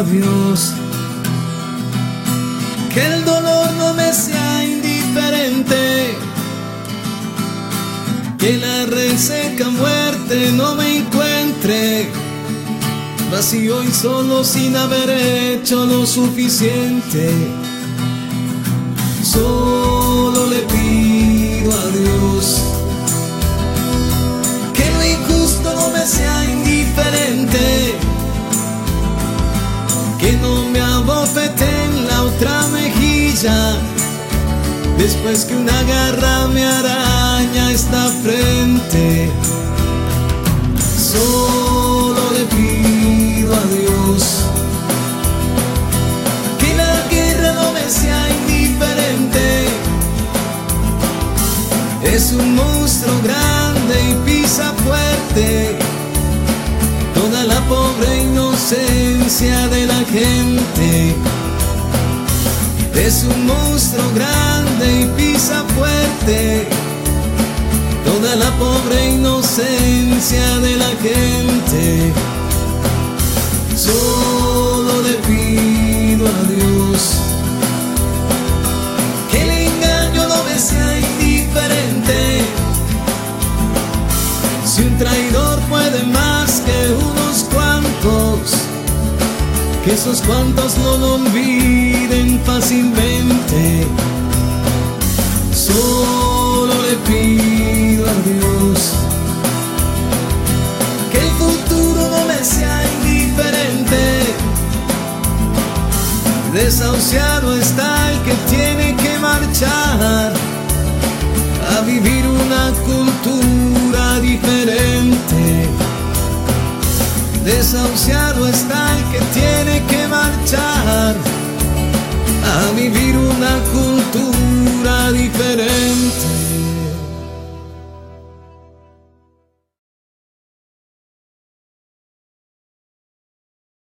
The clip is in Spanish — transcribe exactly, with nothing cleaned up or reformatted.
a Dios. Que el dolor no me sea indiferente, que la reseca muerte no me encuentre vacío y solo sin haber hecho lo suficiente. Solo le pido a Dios que lo injusto no me sea indiferente, que no me abofete en la otra mejilla después que una garra me araña esta frente. Solo le pido a Dios que la guerra no me sea indiferente. Es un monstruo grande y pisa fuerte toda la pobre inocencia de la gente. Es un monstruo grande y pisa fuerte toda la pobre inocencia de la gente. Solo le pido a Dios que el engaño no me sea indiferente. Si un traidor puede más que unos cuantos, que esos cuantos no lo olviden fácilmente. Solo le pido a Dios que el futuro no me sea indiferente. Desahuciado está el que tiene que marchar a vivir una cultura diferente. Desahuciado está el que tiene que marchar a vivir una cultura diferente.